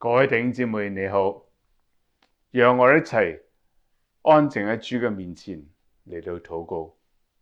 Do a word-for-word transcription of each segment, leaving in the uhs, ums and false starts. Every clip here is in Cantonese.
各位弟兄姊妹你好，讓我哋一齊安靜喺主嘅面前嚟到禱告。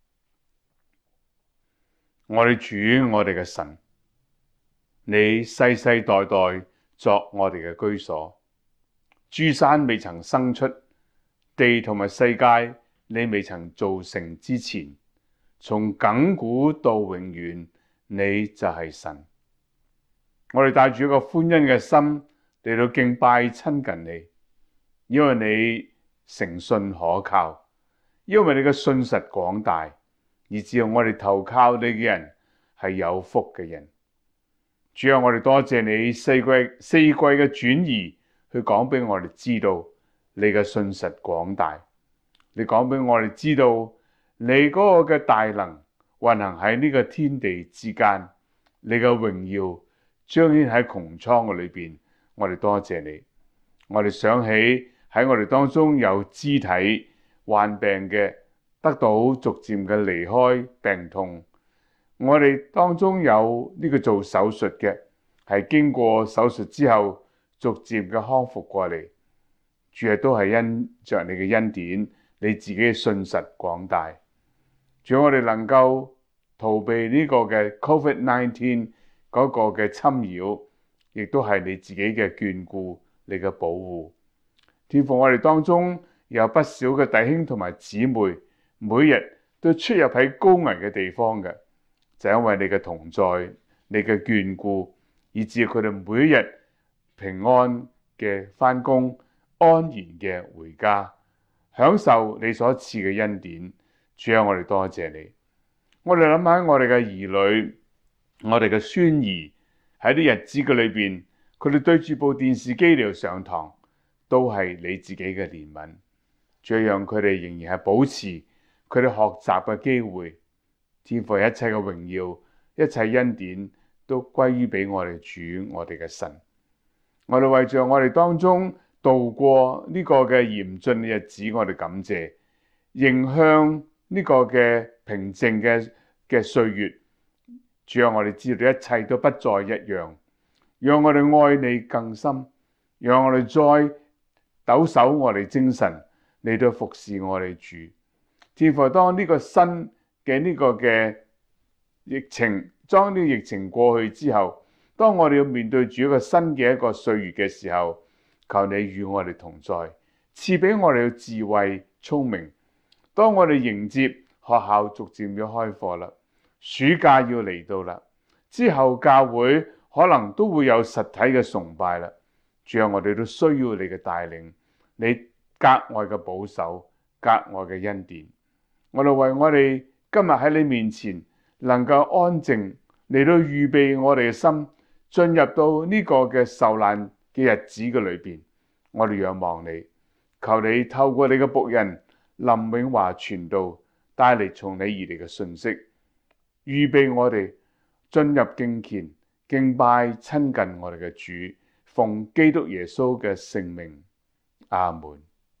我哋主，我哋嘅神，你世世代代作我哋嘅居所。諸山未曾生出，地同埋世界你未曾造成之前，從亙古到永遠，你就係神。我哋帶住一個歡欣嘅心嚟到敬拜親近你，因為你誠信可靠，因為你嘅信實廣大，以至我哋投靠你嘅人係有福嘅人。主啊，我哋多謝你四季四季嘅轉移，去講俾我哋知道你嘅信實廣大。你講俾我哋知道你嗰個嘅大能運行喺呢個天地之間，你嘅榮耀彰顯喺穹蒼嘅裏邊。我哋多謝你，我哋想起喺我哋當中有肢體患病嘅，得到逐漸嘅離開病痛。我哋當中有呢個做手術嘅，係經過手術之後逐漸嘅康復過嚟。主要都係因着你嘅恩典，你自己嘅信實廣大。主要我哋能夠逃避呢個嘅 covid 十九 嗰個嘅侵擾，亦都係你自己嘅眷顧，你嘅保護。天父，我哋當中有不少嘅弟兄同埋姊妹，每日都出入喺高危嘅地方嘅，就因為你嘅同在，你嘅眷顧，以致佢哋每一日平安嘅返工，安然嘅回家，享受你所賜嘅恩典。主啊，我哋多謝你。我哋諗下我哋嘅兒女，我哋嘅孫兒喺啲日子嘅裏邊，佢哋對住部電視機嚟上堂，都係你自己嘅憐憫，最讓佢哋仍然係保持佢哋學習嘅機會。天父，一切嘅榮耀、一切恩典都歸於俾我哋主，我哋嘅神。我哋為着我哋當中度過呢個嘅嚴峻嘅日子，我哋感謝，迎向呢個嘅平靜嘅嘅歲月。主啊，我哋知道一切都不再一樣，讓我哋愛你更深，讓我哋再抖擻我哋精神嚟到服侍我哋主。天父，當呢個新嘅呢個嘅疫情，當呢個疫情過去之後，當我哋要面對住一個新嘅一個歲月嘅時候，求你與我哋同在，賜俾我哋嘅智慧聰明。當我哋迎接學校逐漸要開課啦，暑假要嚟到啦，之後教會可能都會有實體嘅崇拜啦。主啊，我哋都需要你嘅帶領，你格外嘅保守，格外嘅恩典。我哋為我哋今日喺你面前能夠安靜嚟到預備我哋嘅心，進入到呢個嘅受難嘅日子嘅裏邊，我哋仰望你，求你透過你嘅僕人林永華傳道，帶嚟從你而嚟嘅信息，預備我哋進入敬虔敬拜親近我哋嘅主，奉基督耶穌嘅聖名，阿門。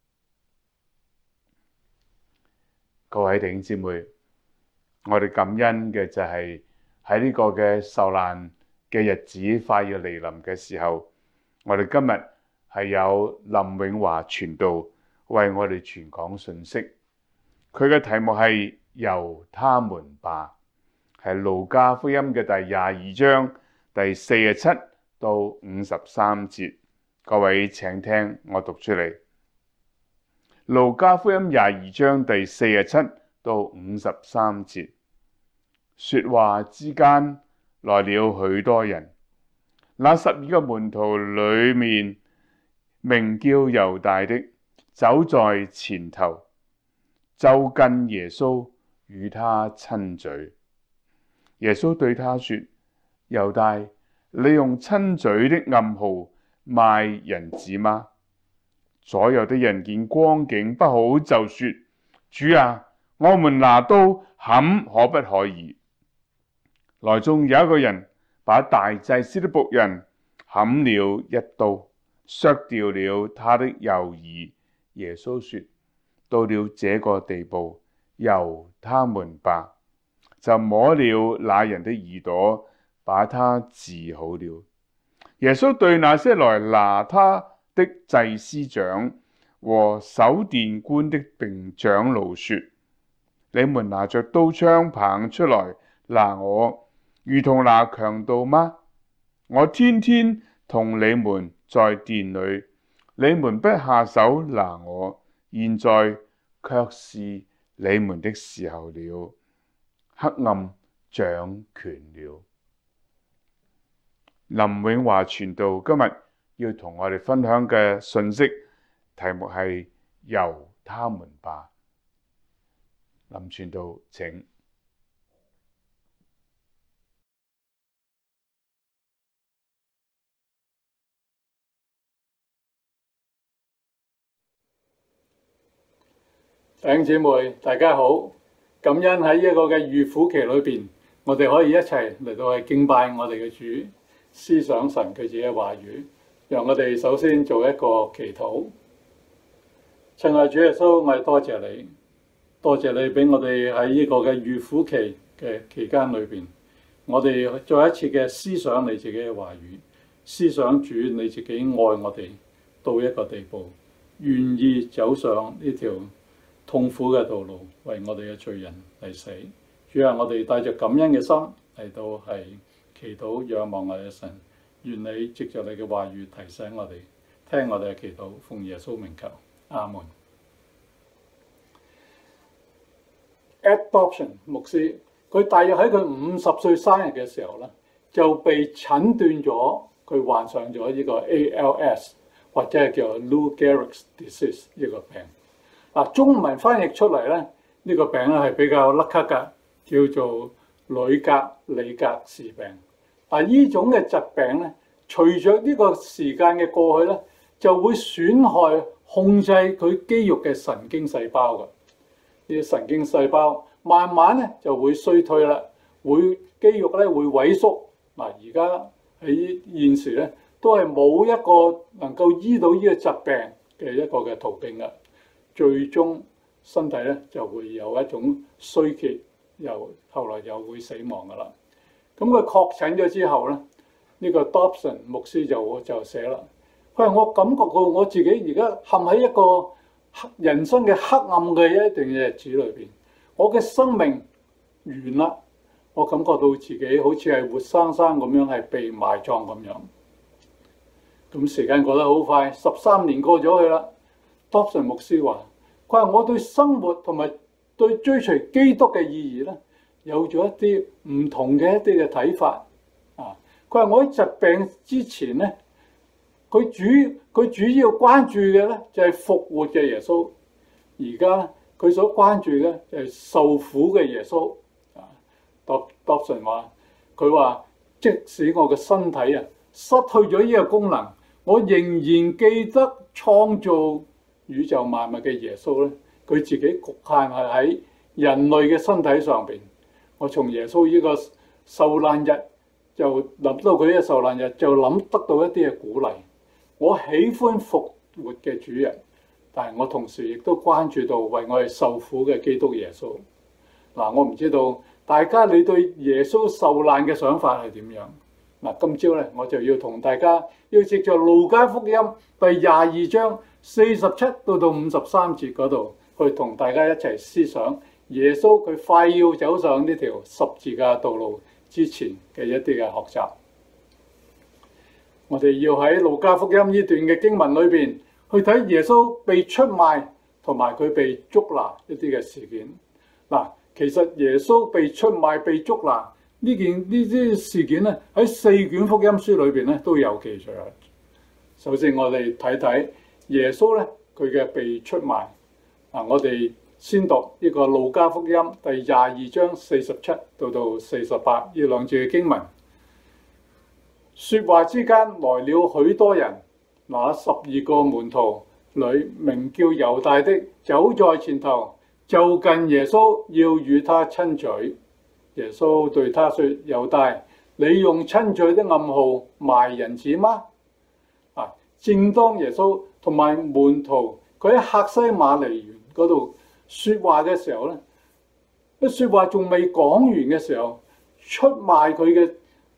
各位弟兄姊妹，我哋感恩嘅就係喺呢個嘅受難嘅日子快要嚟臨嘅時候，我哋今日係有林永華傳道為我哋傳講信息。佢嘅題目係由他們吧，係路加福音嘅第廿二章第四十七到五十三節。各位請聽，我讀出嚟。路加福音廿二章第四十七到五十三節，說話之間來了許多人，那十二個門徒裏面，名叫猶大的走在前頭，就近耶穌與他親嘴。耶穌對他說：猶大，你用親嘴的暗號賣人子嗎？左右的人見光景不好，就說：主啊，我們拿刀砍可不可以？來中有一個人把大祭司的僕人砍了一刀，削掉了他的右耳。耶穌說：到了這個地步，由他們吧。就摸了那人的耳朵，把他治好了。 耶穌對那些來拿他的祭司長和守殿官的並長老說：你們拿着刀槍棒出來拿我，如同拿強盜嗎？我天天同你們在殿裏，你們不下手拿我，現在卻是你們的時候了，黑暗掌權了。林永華傳道今日要同我哋分享嘅信息題目係由他們吧。林傳道，請。 弟兄姊妹，大家好！感恩喺一個嘅預苦期裏邊，我哋可以一齊嚟到去敬拜我哋嘅主，思想神佢自己嘅話語。讓我哋首先做一個祈禱。親愛主耶穌，我哋多謝你，多謝你俾我哋喺呢個嘅預苦期嘅期間裏邊，我哋再一次嘅思想你自己嘅話語，思想主你自己愛我哋到一個地步，願意走上呢條痛苦嘅道路，為我哋嘅罪人嚟死。主啊，我哋帶着感恩嘅心嚟到係祈禱仰望我哋嘅神，願你藉着你嘅話語提醒我哋，聽我哋嘅祈禱，奉耶穌名求，阿門。Adoption 牧師，佢大約喺佢五十歲生日嘅時候咧，就被診斷咗佢患上咗呢個 A L S 或者係叫 Lou Gehrig's disease 呢個病。嗱，中文翻譯出嚟咧，呢、這個病咧係比較甩咳㗎，叫做呂格里格氏病。嗱，呢種嘅疾病咧，隨着呢個時間嘅過去咧，就會損害控制佢肌肉嘅神經細胞㗎。呢啲神經細胞慢慢咧就會衰退啦，會肌肉咧會萎縮。嗱，而家喺現時咧都係冇一個能夠醫到呢個疾病嘅一個嘅途徑㗎。最終身體咧就會有一種衰竭，又後來又會死亡噶啦。咁佢確診咗之後咧，呢、這個 Dobson 牧師就就寫啦，佢話我感覺到我自己而家陷喺一個人生嘅黑暗嘅一段嘅日子裏邊，我嘅生命完啦，我感覺到自己好似係活生生咁樣係被埋葬咁樣。咁時間過得好快，十三年過咗去啦。Dobson 牧師話：佢話我對生活同埋對追隨基督嘅意義咧，有咗一啲唔同嘅一啲嘅睇法。啊，佢話我喺疾病之前咧，佢主佢主要關注嘅咧就係復活嘅耶穌。而家咧佢所關注嘅就係受苦嘅耶穌。啊 ，Dobson 話：佢話即使我嘅身體啊失去咗呢個功能，我仍然記得創造宇宙萬物嘅耶穌咧，佢自己局限係喺人類嘅身體上邊。我從耶穌呢個受難日就諗到佢呢個受難日，就諗得到一啲嘅鼓勵。我喜歡復活嘅主人，但係我同時亦都關注到為我哋受苦嘅基督耶穌。嗱，我唔知道大家你對耶穌受難嘅想法係點樣？嗱，今朝咧我就要同大家要藉著路加福音第廿二章四十七到到五十三節嗰度，去同大家一齊思想耶穌佢快要走上呢條十字架道路之前嘅一啲嘅學習。我哋要喺路加福音呢段嘅經文裏邊去睇耶穌被出賣同埋佢被捉拿一啲嘅事件。嗱，其實耶穌被出賣、被捉拿呢件呢啲事件咧，喺四卷福音書裏邊咧都有記載。首先我哋睇睇耶穌咧佢嘅被出賣。嗱，我哋先讀呢個路加福音第廿二章四十七到到四十八呢兩節嘅經文。說話之間來了許多人，那十二個門徒裏名叫猶大的走在前頭，就近耶穌要與他親嘴。耶穌對他說：猶大，你用親嘴的暗號賣人子嗎？啊！正當耶穌同埋門徒佢喺客西馬尼園嗰度說話嘅時候咧，啲說話仲未講完嘅時候，出賣佢嘅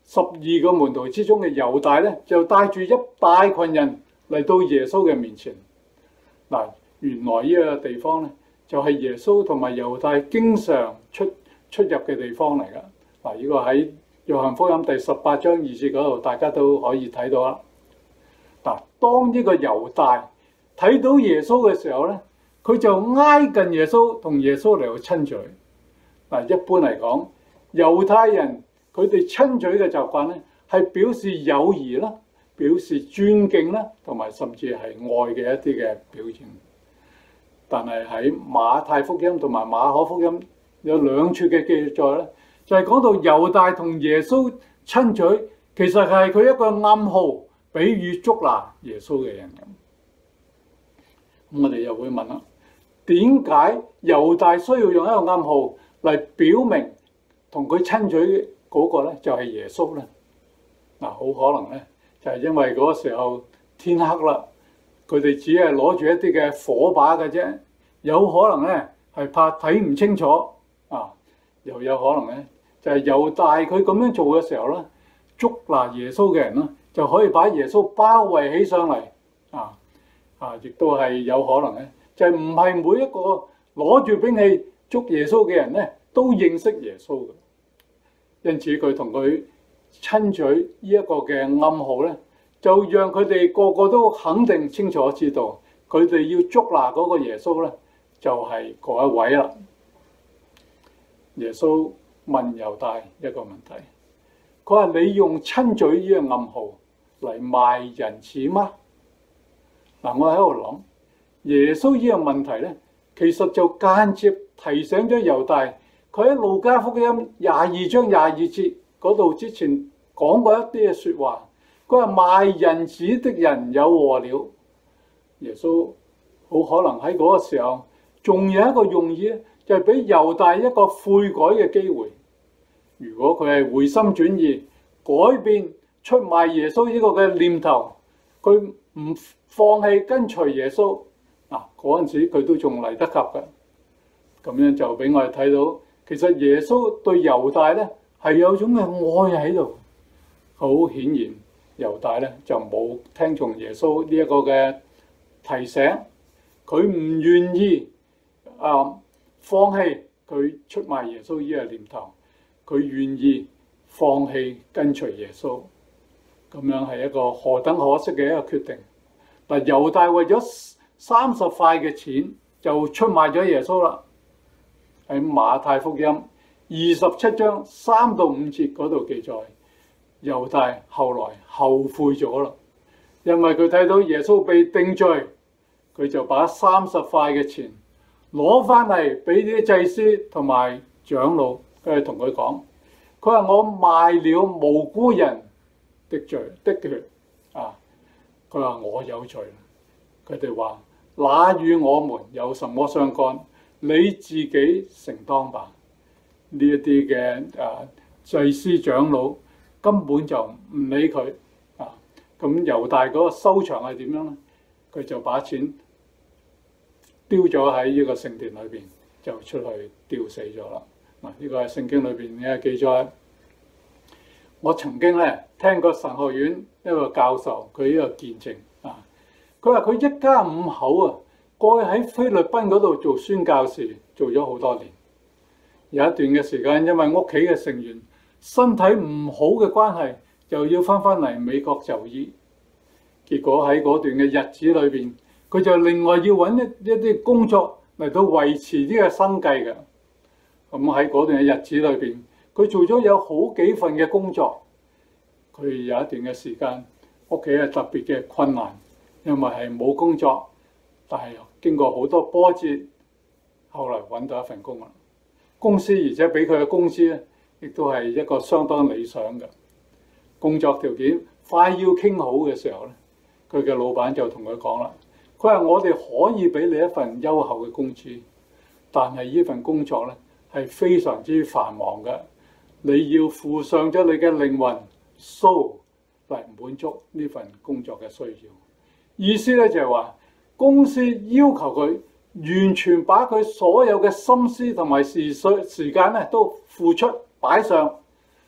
十二個門徒之中嘅猶大咧，就帶住一大群人嚟到耶穌嘅面前。嗱，原來呢個地方咧，就係耶穌同埋猶大經常出出入嘅地方嚟㗎。嗱，呢個喺約翰福音第十八章二節嗰度，大家都可以睇到啦。嗱，當呢個猶大睇到耶穌嘅時候咧，佢就挨近耶穌，同耶穌嚟到親嘴。嗱，一般嚟講，猶太人佢哋親嘴嘅習慣咧，係表示友誼啦，表示尊敬啦，同埋甚至係愛嘅一啲嘅表現。但係喺馬太福音同埋馬可福音有兩處嘅記載咧，就係講到猶大同耶穌親嘴，其實係佢一個暗號，比喻捉拿耶穌嘅人咁。咁我哋又會問啦，點解猶大需要用一個暗號嚟表明同佢親嘴嗰個咧就係耶穌咧？嗱，好可能咧就係因為嗰個時候天黑啦，佢哋只係攞住一啲嘅火把嘅啫，有可能咧係怕睇唔清楚啊，又有可能咧就係猶大佢咁樣做嘅時候咧，捉拿耶穌嘅人咧就可以把耶穌包圍起上嚟啊啊！亦都係有可能咧，就係唔係每一個攞住兵器捉耶穌嘅人咧都認識耶穌嘅，因此佢同佢親嘴呢一個嘅暗號咧，就讓佢哋個個都肯定清楚知道，佢哋要捉拿嗰個耶穌咧，就係嗰一位啦。耶穌問猶大一個問題，佢話：你用親嘴呢個暗號嚟賣人子嗎？嗱，我喺度諗，耶穌呢個問題咧，其實就間接提醒咗猶大，佢喺路加福音廿二章廿二節嗰度之前講過一啲嘅説話。佢話賣人子的人有禍了。耶穌好可能喺嗰個時候仲有一個用意咧，就係俾猶大一個悔改嘅機會。如果佢係回心轉意，改變出賣耶穌呢個嘅念頭，佢唔放棄跟隨耶穌，嗱，嗰陣時佢都仲嚟得及嘅。咁樣就俾我哋睇到，其實耶穌對猶大咧係有種嘅愛喺度。好顯然，猶大咧就冇聽從耶穌呢一個嘅提醒，佢唔願意啊放棄佢出賣耶穌呢個念頭，佢願意放棄跟隨耶穌，咁樣係一個何等可惜嘅一個決定。嗱，猶大為咗三十塊嘅錢就出賣咗耶穌啦。喺馬太福音二十七章三到五節嗰度記載，猶大後來後悔咗啦，因為佢睇到耶穌被定罪，佢就把三十塊嘅錢攞翻嚟俾啲祭司同埋長老，佢同佢講，佢話我賣了無辜人的罪的血啊！佢話我有罪，佢哋話那與我們有什麼相干？你自己承當吧。呢一啲嘅啊祭司長老根本就唔理佢啊。咁猶大嗰個收場係點樣咧？佢就把錢丟咗喺呢個聖殿裏邊，就出去吊死咗啦。嗱，呢個係聖經裏邊嘅記載。我曾經咧聽過神學院一個教授佢呢個見證啊，佢話佢一家五口啊，過去喺菲律賓嗰度做宣教士，做咗好多年。有一段嘅時間，因為屋企嘅成員身體唔好嘅關係，就要翻返嚟美國就醫。結果喺嗰段嘅日子裏邊，佢就另外要揾一一啲工作嚟到維持呢個生計嘅。咁喺嗰段嘅日子裏邊，佢做咗有好幾份嘅工作。佢有一段嘅時間，屋企係特別嘅困難，因為係冇工作，但係經過好多波折，後來揾到一份工啦。公司而且俾佢嘅工資咧，亦都係一個相當理想嘅工作條件。快要傾好嘅時候咧，佢嘅老闆就同佢講啦，佢話我哋可以俾你一份優厚嘅工資，但係呢份工作咧係非常之繁忙嘅，你要付上咗你嘅靈魂 soul 嚟滿足呢份工作嘅需要。意思咧就係話，公司要求佢完全把佢所有嘅心思同埋時需時間咧都付出擺上，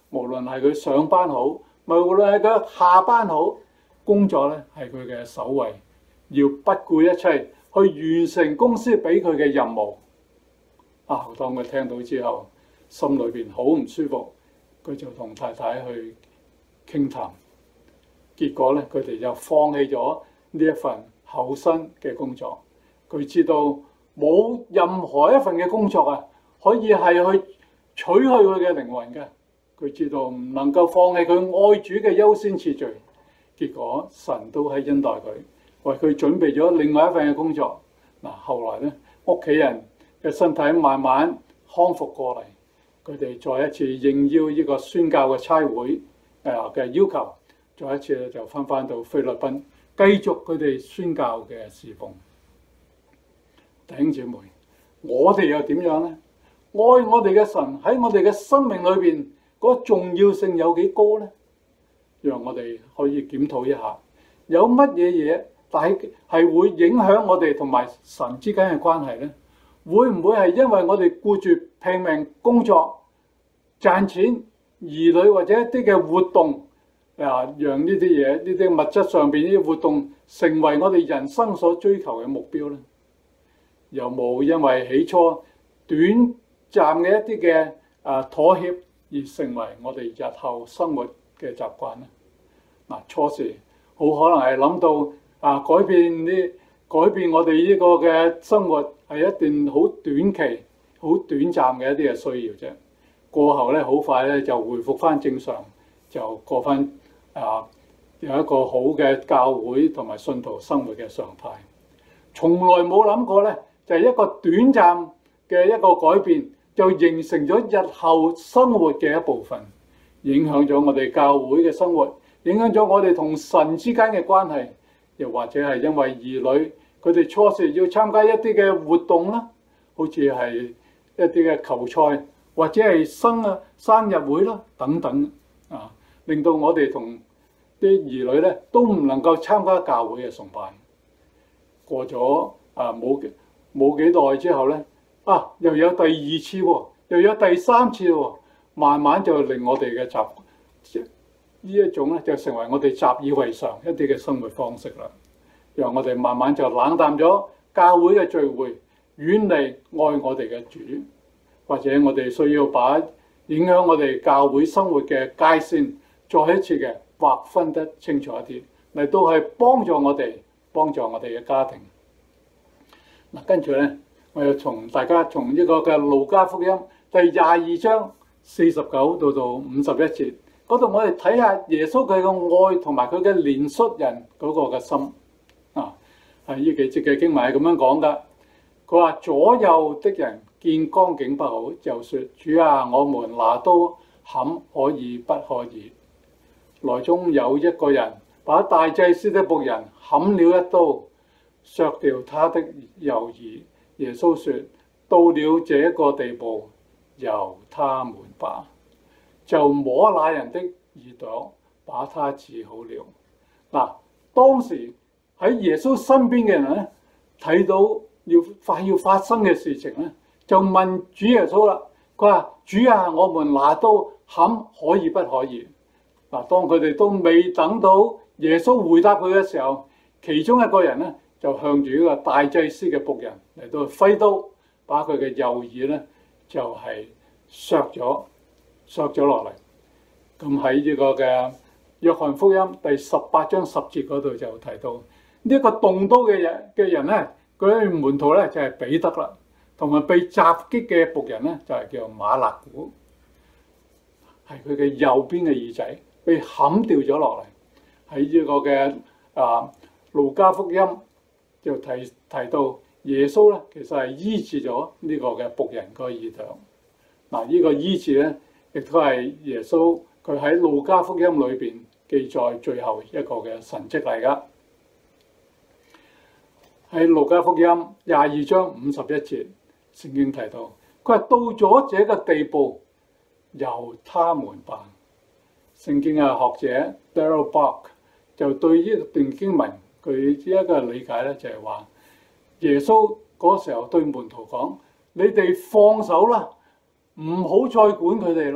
無論係佢上班好，無論係佢下班好，工作咧係佢嘅首位，要不顧一切去完成公司俾佢嘅任務。啊！當佢聽到之後，心裏邊好唔舒服，佢就同太太去傾談。結果咧，佢哋就放棄咗呢一份厚薪嘅工作。佢知道冇任何一份嘅工作啊，可以係去取去佢嘅靈魂嘅。佢知道唔能夠放棄佢愛主嘅優先次序。結果神都係恩待佢，為佢準備咗另外一份嘅工作。嗱，後來咧，屋企人嘅身體慢慢康復過嚟，佢哋再一次應邀呢個宣教嘅差會誒嘅要求，再一次咧就翻返到菲律賓，繼續佢哋宣教嘅侍奉。弟兄姊妹，我哋又點樣呢？愛我哋嘅神喺我哋嘅生命裏邊嗰個重要性有幾高呢？讓我哋可以檢討一下，有乜嘢嘢但係係會影響我哋同埋神之間嘅關係呢？會唔會係因為我哋顧住拼命工作、賺錢、兒女或者一啲嘅活動啊，讓呢啲嘢、呢啲物質上邊呢啲活動成為我哋人生所追求嘅目標呢？有冇因為起初短暫嘅一啲嘅啊妥協而成為我哋日後生活嘅習慣呢？嗱，初時好可能係諗到啊改變呢改變我哋呢個嘅生活係一段好短期、好短暫嘅一啲嘅需要啫。過後咧，好快咧就回復翻正常，就過翻啊有一個好嘅教會同埋信徒生活嘅常態。從來冇諗過咧，就係一個短暫嘅一個改變，就形成咗日後生活嘅一部分，影響咗我哋教會嘅生活，影響咗我哋同神之間嘅關係，又或者係因為兒女佢哋初時要參加一啲嘅活動啦，好似係一啲嘅球賽或者係生啊生日會啦等等啊，令到我哋同啲兒女咧都唔能夠參加教會嘅崇拜。過咗啊冇冇幾耐之後咧，啊又有第二次喎，又有第三次喎，慢慢就令我哋嘅習呢一種咧就成為我哋習以為常一啲嘅生活方式啦。讓我哋慢慢就冷淡咗教會嘅聚會，遠離愛我哋嘅主，或者我哋需要把影響我哋教會生活嘅界線再一次嘅劃分得清楚一啲，嚟到係幫助我哋幫助我哋嘅家庭。嗱，跟住咧，我要從大家從呢個嘅路加福音第廿二章四十九到到五十一節嗰度，我哋睇下耶穌佢嘅愛同埋佢嘅憐恤人嗰個嘅心。啊，係呢幾節嘅經文係咁樣講噶。佢話左右的人見光景不好，就說：主啊，我們拿刀砍可以不可以？內中有一個人把大祭司的僕人砍了一刀，削掉他的右耳。耶穌說：到了這個地步，由他們吧。就摸那人的耳朵，把他治好了。嗱，當時喺耶穌身邊嘅人咧，睇到要快要發生嘅事情咧，就問主耶穌啦。佢話：主啊，我們拿刀砍可以不可以？嗱，當佢哋都未等到耶穌回答佢嘅時候，其中一個人咧就向住呢個大祭司嘅僕人嚟到揮刀，把佢嘅右耳咧就係削咗削咗落嚟。咁喺呢個嘅約翰福音第十八章十節嗰度就提到，呢一個動刀嘅人嘅人咧，嗰啲門徒咧就係彼得啦，同埋被襲擊嘅僕人咧就係叫馬勒古，係佢嘅右邊嘅耳仔被砍掉咗落嚟。喺呢個嘅啊路加福音就提提到耶穌咧，其實係醫治咗呢個嘅僕人個耳朵。嗱，呢個醫治咧，亦都係耶穌佢喺路加福音裏邊記載最後一個嘅神蹟嚟噶。喺路加福音廿二章五十一節，聖經提到，佢話到咗這個地步，由他們辦。聖經嘅學者 Darrell Bock 就對呢段經文佢呢一個理解咧，就係話耶穌嗰時候對門徒講：你哋放手啦，唔好再管佢哋啦，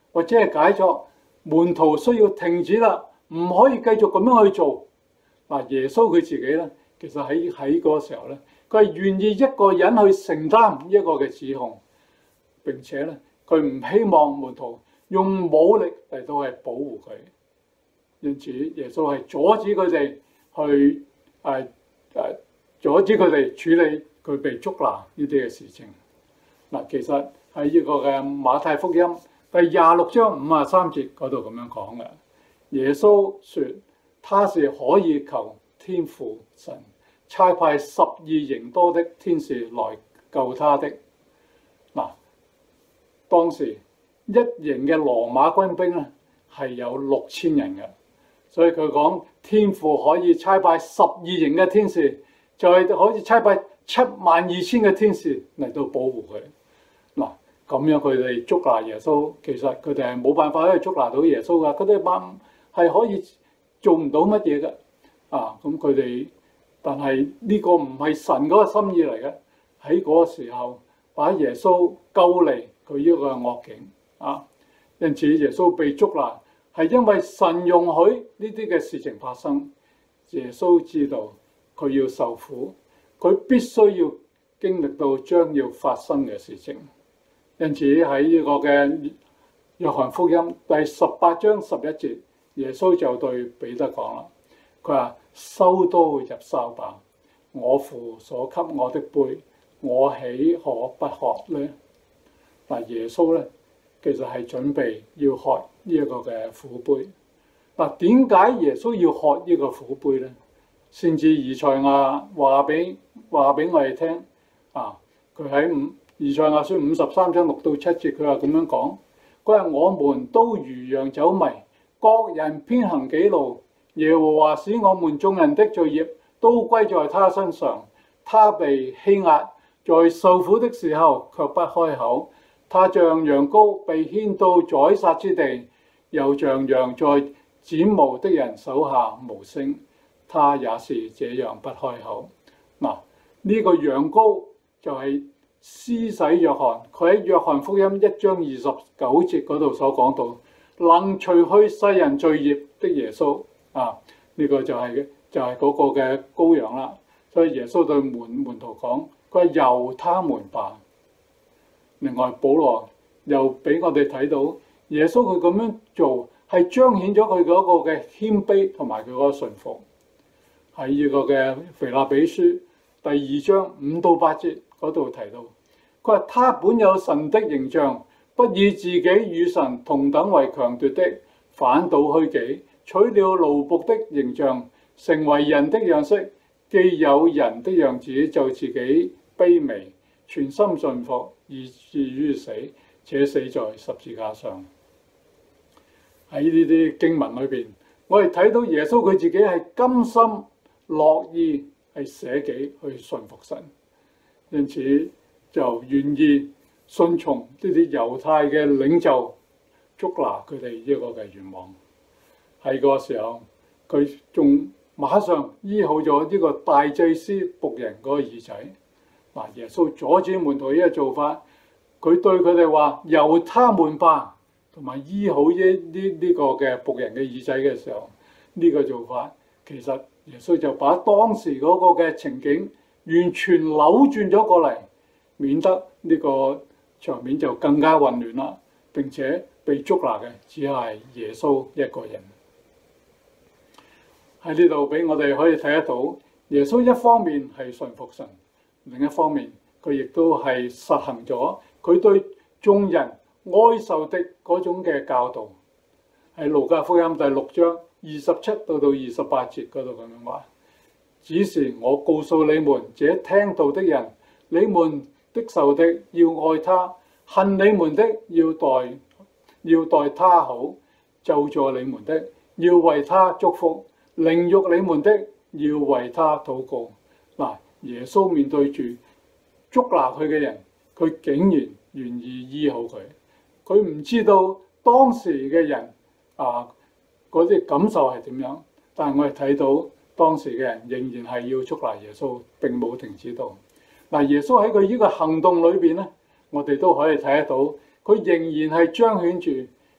或者係解作門徒需要停止啦，唔可以繼續咁樣去做。嗱，耶穌佢自己咧，其實喺喺嗰個時候咧，佢係願意一個人去承擔一個嘅指控，並且咧，佢唔希望門徒用武力嚟到係保護佢。因此，耶穌係阻止佢哋去誒誒阻止佢哋處理佢被捉拿呢啲嘅事情。嗱，其實喺呢個嘅馬太福音第廿六章五十三節嗰度咁樣講嘅，耶穌說他是可以求天父神差派十二營多的天使來救他的。嗱，當時一營嘅羅馬軍兵咧係有六千人嘅，所以佢講天父可以差派十二營嘅天使，就係可以差派七萬二千嘅天使嚟到保護佢。嗱，咁樣佢哋捉拿耶穌，其實佢哋係冇辦法去捉拿到耶穌噶，佢哋班係可以做唔到乜嘢嘅。啊，咁佢哋，但係呢個唔係神嗰個心意嚟嘅。喺嗰個時候，把耶穌救離佢呢個惡境啊，因此耶穌被捉拿，係因為神容許呢啲嘅事情發生。耶穌知道佢要受苦，佢必須要經歷到將要發生嘅事情。因此喺呢個嘅約翰福音第十八章十一節，耶穌就對彼得講啦，佢話：收刀入鞘吧，我父所給我的杯，我豈可不喝呢？嗱，耶穌咧其實係準備要喝呢一個嘅苦杯。嗱，點解耶穌要喝呢個苦杯咧？先至以賽亞話俾話俾我哋聽啊，佢喺五以賽亞書五十三章六到七節，佢話咁樣講：佢話我們都如羊走迷，各人偏行己路。耶和華使我們眾人的罪孽都歸在他身上。他被欺壓，在受苦的時候卻不開口。他像羊羔被牽到宰殺之地，又像羊在剪毛的人手下無聲。他也是這樣不開口。嗱，呢、這個羊羔就係施洗約翰，佢喺約翰福音一章二十九節嗰度所講到，能除去世人罪孽的耶穌啊，呢、這個就係、是、就係、是、嗰個嘅羔羊啦。所以耶穌對門門徒講，佢話由他們吧。另外保羅又俾我哋睇到，耶穌佢咁樣做係彰顯咗佢嗰個嘅謙卑同埋佢嗰個順服。喺呢個嘅腓立比書第二章五到八節嗰度提到，佢話他本有神的形象，不以自己與神同等為強奪的，反倒虛己，取了奴僕的形象，成為人的樣式。既有人的樣子，就自己卑微，全心順服，以至於死，且死在十字架上。喺呢啲經文裏邊，我哋睇到耶穌佢自己係甘心樂意係捨己去順服神，因此就願意順從呢啲猶太嘅領袖，捉拿佢哋呢個嘅願望。喺個時候，佢仲馬上醫好咗呢個大祭司僕人嗰個耳仔。嗱，耶穌阻止門徒呢個做法，佢對佢哋話由他們吧，同埋醫好呢呢呢個嘅僕人嘅耳仔嘅時候，呢、這個做法其實耶穌就把當時嗰個嘅情景完全扭轉咗過嚟，免得呢個場面就更加混亂啦。並且被捉拿嘅只係耶穌一個人。喺呢度俾我哋可以睇得到，耶穌一方面係順服神，另一方面佢亦都係實行咗佢對眾人哀受的嗰種嘅教導。喺路加福音第六章二十七到到二十八節嗰度咁樣話：只是我告訴你們，這聽道的人，你們的仇敵要愛他，恨你們的要待要待他好，咒詛你們的要為他祝福，凌辱你們的要為他禱告。嗱，耶穌面對住捉拿佢嘅人，佢竟然願意醫好佢。佢唔知道當時嘅人啊嗰啲感受係點樣，但係我哋睇到當時嘅人仍然係要捉拿耶穌，並冇停止到。嗱，耶穌喺佢呢個行動裏邊咧，我哋都可以睇得到，佢仍然係彰顯住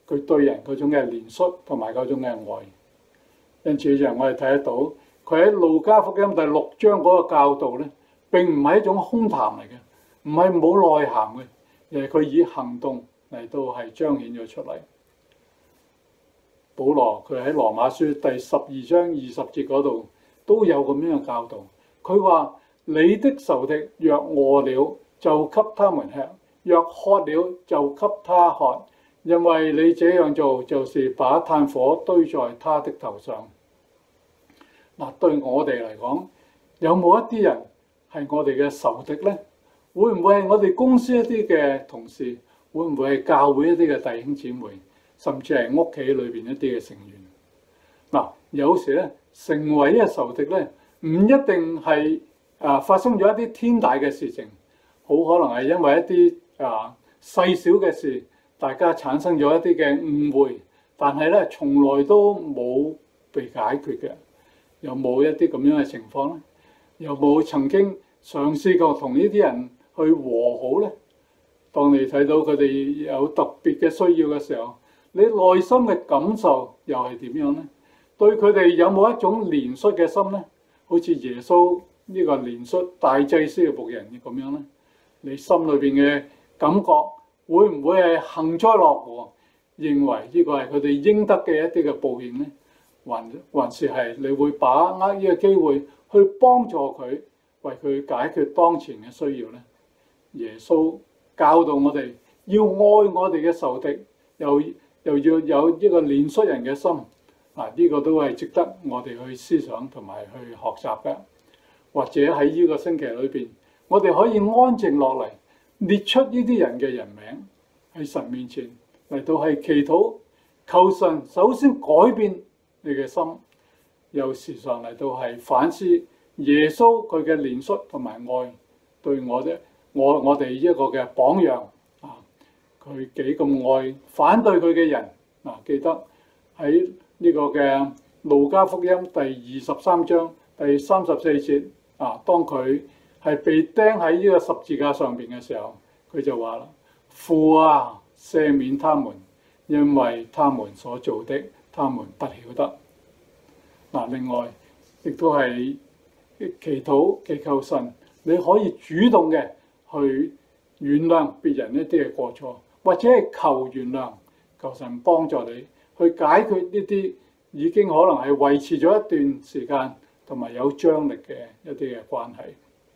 佢對人嗰種嘅憐恤同埋嗰種嘅愛。因此就我哋睇得到，佢喺路加福音第六章嗰個教導咧，並唔係一種空談嚟嘅，唔係冇內涵嘅，而係佢以行動嚟到係彰顯咗出嚟。保羅佢喺羅馬書第十二章二十節嗰度都有咁樣嘅教導。佢話：你的仇敵若餓了，就給他們吃；若渴了，就給他喝。因為你這樣做，就是把炭火堆在他的頭上。嗱，對我哋嚟講，有冇一啲人係我哋嘅仇敵呢？會唔會係我哋公司一啲嘅同事？會唔會係教會一啲嘅弟兄姊妹？甚至係屋企裏邊一啲嘅成員？嗱，有時咧，成為一個仇敵咧，唔一定係啊發生咗一啲天大嘅事情，好可能係因為一啲啊細小嘅事，大家產生咗一啲嘅誤會，但係咧從來都冇被解決嘅。有冇一啲咁樣嘅情況咧？有冇曾經嘗試過同呢啲人去和好咧？當你睇到佢哋有特別嘅需要嘅時候，你內心嘅感受又係點樣咧？對佢哋有冇一種憐恤嘅心咧？好似耶穌呢個憐恤大祭司嘅僕人咁樣咧？你心裏邊嘅感覺會唔會係幸災樂禍，認為呢個係佢哋應得嘅一啲嘅報應咧？還還是係你會把握呢個機會去幫助佢，為佢解決當前嘅需要咧？耶穌教導我哋要愛我哋嘅仇敵，又又要有呢個憐恤人嘅心。嗱，呢個都係值得我哋去思想同埋去學習嘅。或者喺呢個星期裏邊，我哋可以安靜落嚟，列出呢啲人嘅人名喺神面前嚟到係祈禱，求神首先改變你嘅心，又時常嚟到係反思耶穌佢嘅憐恤同埋愛對我哋我我哋一個嘅榜樣啊！佢幾咁愛反對佢嘅人嗱、啊，記得喺呢個嘅路加福音第二十三章第三十四節啊，當佢係被釘喺呢個十字架上邊嘅時候，佢就話啦：父啊，赦免他們，因為他們所做的，他們不曉得。嗱、啊，另外亦都係祈禱祈求神，你可以主動嘅去原諒別人一啲嘅過錯，或者係求原諒，求神幫助你去解決呢啲已經可能係維持咗一段時間同埋有張力嘅一啲嘅關係。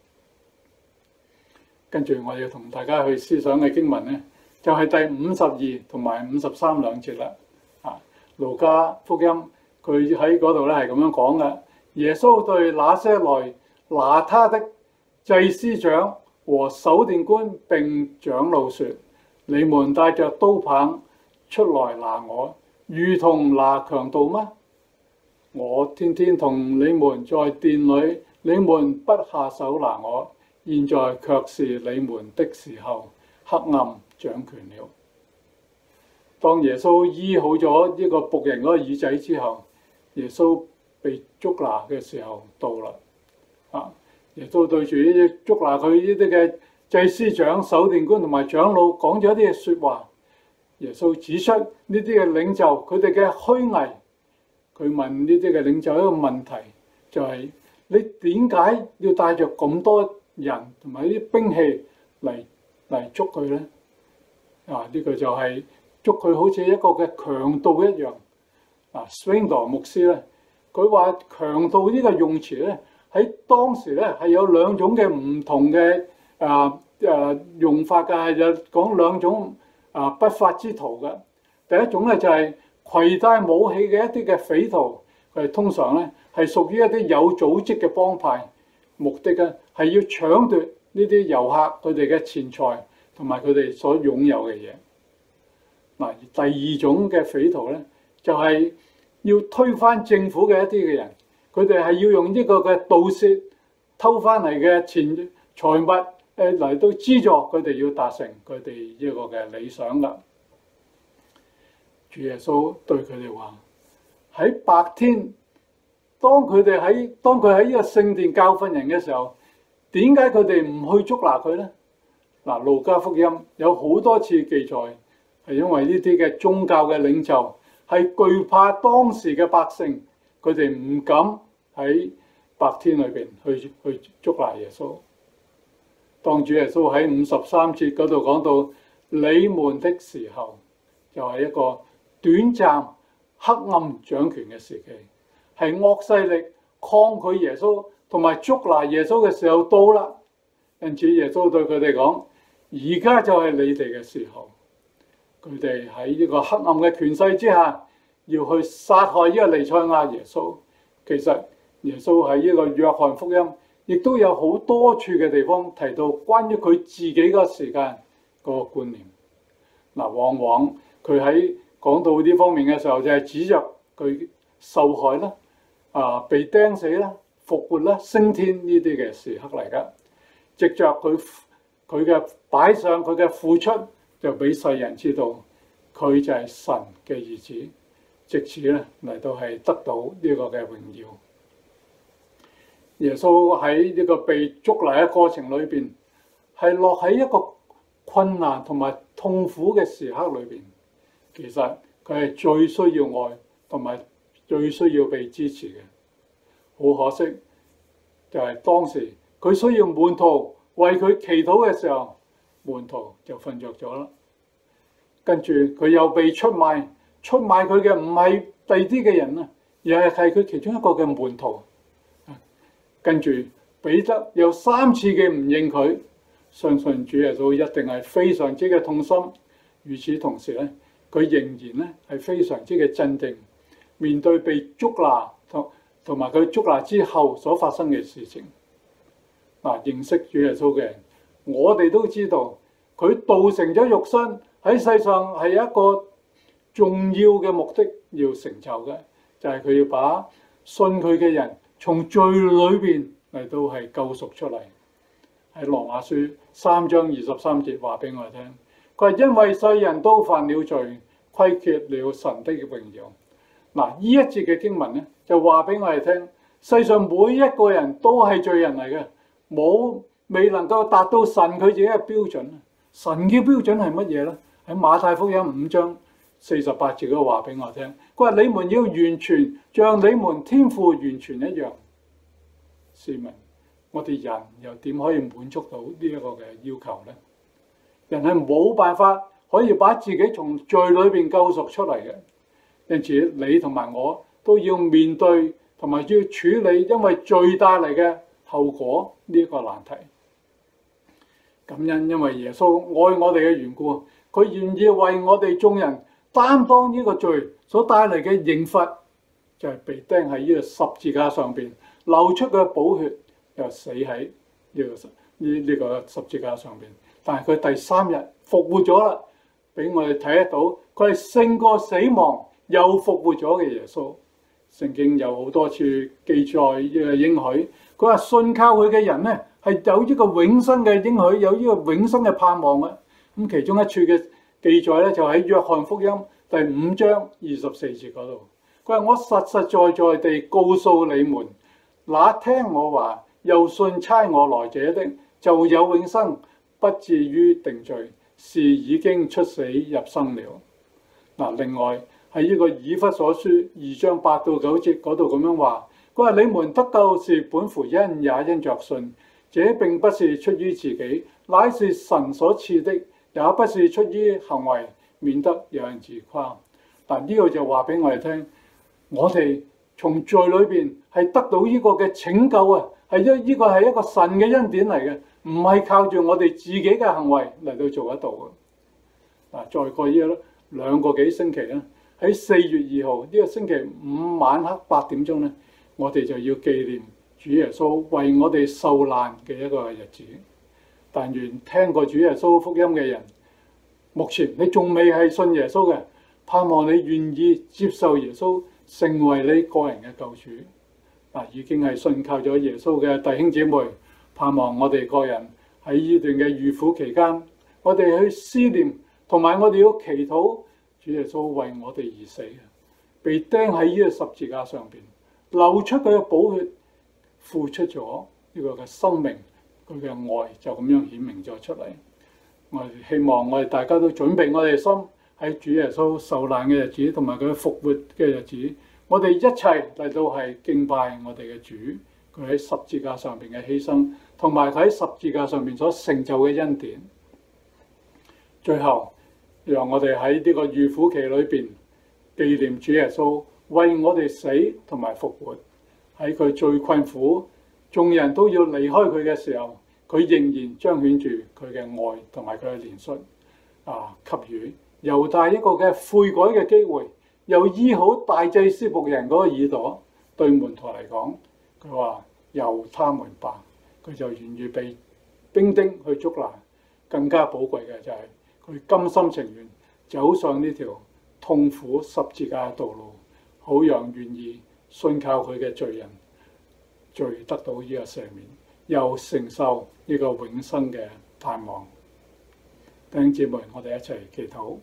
跟住我要同大家去思想嘅經文咧，就係、是、第五十二同埋五十三兩節啦。啊，路加福音佢喺嗰度咧係咁樣講嘅：耶穌對那些來拿他的祭司長和守殿官並長老說：你們帶着刀棒出來拿我，如同拿強盜嗎？我天天同你們在殿裏，你們不下手拿我，現在卻是你們的時候，黑暗掌權了。當耶穌醫好咗呢個僕人嗰個耳仔之後，耶穌被捉拿嘅時候到啦。啊，耶穌對住呢啲捉拿佢呢啲嘅祭司長、守殿官同埋長老講咗一啲嘅説話。耶穌指出呢啲嘅領袖佢哋嘅虛偽。佢問呢啲嘅領袖一個問題，就係、是、你點解要帶着咁多人同埋啲兵器嚟嚟捉佢咧？啊，呢、這個就係捉佢好似一個嘅強盜一樣。啊 Swindoll 牧師咧，佢話強盜呢個用詞咧喺當時咧係有兩種嘅唔同嘅啊啊用法㗎，有講兩種啊不法之徒嘅。第一種咧就係、是攜帶武器嘅一啲嘅匪徒，佢哋通常咧係屬於一啲有組織嘅幫派，目的咧係要搶奪呢啲遊客佢哋嘅錢財同埋佢哋所擁有嘅嘢。嗱，第二種嘅匪徒咧就係、是、要推翻政府嘅一啲嘅人，佢哋係要用呢個嘅盜竊偷翻嚟嘅錢財物誒嚟到資助佢哋要達成佢哋呢個嘅理想噶。主耶穌對佢哋話：喺白天，當佢哋喺當佢喺呢個聖殿教訓人嘅時候，點解佢哋唔去捉拿佢咧？嗱，路加福音有好多次記載係因為呢啲嘅宗教嘅領袖係懼怕當時嘅百姓，佢哋唔敢喺白天裏邊去去捉拿耶穌。當主耶穌喺五十三節嗰度講到你們的時候，就係一個短暫黑暗掌權嘅時期，係惡勢力抗拒耶穌同埋捉拿耶穌嘅時候到啦。因此耶穌對佢哋講：而家就係你哋嘅時候。佢哋喺呢個黑暗嘅權勢之下，要去殺害呢個彌賽亞耶穌。其實耶穌喺呢個約翰福音亦都有好多處嘅地方提到關於佢自己個時間嗰個觀念。嗱，往往佢喺講到呢方面嘅時候，就係指着佢受害啦、啊被釘死啦、復活啦、升天呢啲嘅時刻嚟噶。藉着佢佢嘅擺上佢嘅付出，就俾世人知道佢就係神嘅兒子，藉此咧嚟到係得到呢個嘅榮耀。耶穌喺呢個被捉拿嘅過程裏邊，係落喺一個困難同埋痛苦嘅時刻裏邊。其實佢係最需要愛同埋最需要被支持嘅。好可惜，就係當時佢需要門徒為佢祈禱嘅時候，門徒就瞓着咗啦。跟住佢又被出賣，出賣佢嘅唔係第啲嘅人啊，而係係佢其中一個嘅門徒。跟住彼得又三次嘅唔認佢，相信主耶穌一定係非常之嘅痛心。與此同時咧，佢仍然咧係非常之嘅鎮定，面對被捉拿同同埋佢捉拿之後所發生嘅事情。嗱，認識主耶穌嘅人，我哋都知道佢道成咗肉身喺世上係一個重要嘅目的要成就嘅，就係佢要把信佢嘅人從罪裏邊嚟到係救贖出嚟。喺羅馬書三章二十三節話俾我哋聽，佢係因為世人都犯了罪，虧缺了神的榮耀。嗱，呢一節嘅經文咧就話俾我哋聽，世上每一個人都係罪人嚟嘅，冇未能夠達到神佢自己嘅標準。神嘅標準係乜嘢咧？喺馬太福音五章四十八節嗰度話俾我聽，佢話你們要完全，像你們天父完全一樣。試問我哋人又點可以滿足到呢一個嘅要求呢？人係冇辦法可以把自己從罪裏邊救贖出嚟嘅，因此你同埋我都要面對同埋要處理因為罪帶嚟嘅後果呢一個難題。感恩，因為耶穌愛我哋嘅緣故，佢願意為我哋眾人擔當呢個罪所帶嚟嘅刑罰，就係被釘喺呢個十字架上邊，流出嘅寶血，又死喺呢個呢呢個十字架上邊。但係佢第三日復活咗啦，俾我哋睇得到，佢係勝過死亡又復活咗嘅耶穌。聖經有好多處記載呢個應許，佢話信靠佢嘅人咧係有呢個永生嘅應許，有呢個永生嘅盼望嘅。咁其中一處嘅記載咧就喺約翰福音第五章二十四節嗰度，佢話我實實在在地告訴你們，那聽我話又信差我來者的，就有永生，不至於定罪，是已經出死入生了。嗱，另外喺呢個以弗所書二章八到九節嗰度咁樣話，佢話你們得救是本乎恩，也因着信，這並不是出於自己，乃是神所賜的，也不是出於行為，免得有人自誇。嗱，呢個就話俾我哋聽，我哋從罪裏邊係得到呢個嘅拯救啊，係一呢個係一個神嘅恩典嚟嘅，唔係靠住我哋自己嘅行為嚟到做得到嘅。嗱，再過呢兩個幾星期咧，喺四月二號呢個星期五晚黑八點鐘咧，我哋就要紀念主耶穌為我哋受難嘅一個日子。但願聽過主耶穌福音嘅人，目前你仲未係信耶穌嘅，盼望你願意接受耶穌成為你個人嘅救主。嗱，已經係信靠咗耶穌嘅弟兄姊妹，盼望我哋個人喺呢段嘅預苦期間，我哋去思念，同埋我哋要祈禱主耶穌為我哋而死，被釘喺呢個十字架上邊，流出佢嘅寶血，付出咗呢個嘅生命，佢嘅愛就咁樣顯明咗出嚟。我哋希望我哋大家都準備我哋嘅心， 喺主耶穌受難嘅日子同埋佢復活嘅日子，我哋一齊嚟到係敬拜我哋嘅主，佢喺十字架上邊嘅犧牲，同埋佢喺十字架上邊所成就嘅恩典。最後，讓我哋喺呢個預苦期裏邊紀念主耶穌為我哋死同埋復活。喺佢最困苦，眾人都要離開佢嘅時候，佢仍然彰顯住佢嘅愛同埋佢嘅憐恤啊，給予猶大一個嘅悔改嘅機會，又醫好大祭司僕人嗰個耳朵。對門徒嚟講，佢話由他們吧，佢就願意被兵丁去捉拿。更加寶貴嘅就係佢甘心情願走上呢條痛苦十字架嘅道路，好讓願意信靠佢嘅罪人罪得到呢個赦免，又承受呢個永生嘅盼望。弟兄姊妹，我哋一齊祈禱。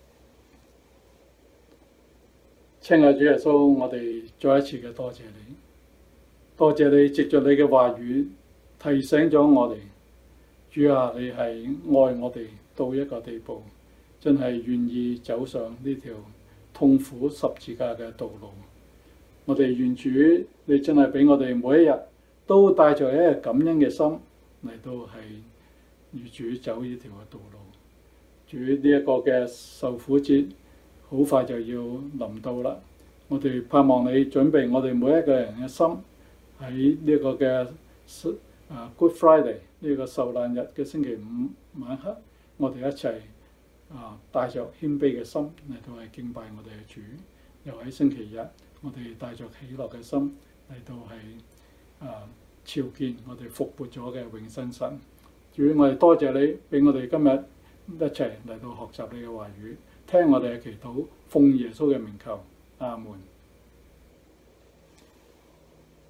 親愛主耶穌，我哋再一次嘅多謝你，多謝你藉着你嘅話語提醒咗我哋，主啊，你係愛我哋到一個地步，真係願意走上呢條痛苦十字架嘅道路。我哋願主，你真係俾我哋每一日都帶着一個感恩嘅心嚟到係與主走呢條嘅道路。主，呢一個嘅受苦節好快就要臨到啦，我哋盼望你準備我哋每一個人嘅心，喺呢一個嘅啊 Good Friday 呢個受難日嘅星期五晚黑，我哋一齊啊帶着謙卑嘅心嚟到係敬拜我哋嘅主。又喺星期日，我哋帶着喜樂嘅心嚟到係啊朝見我哋復活咗嘅永生神。主，我哋多謝你俾我哋今日一齊嚟到學習你嘅話語，聽我哋嘅祈禱，奉耶穌嘅名求，阿門。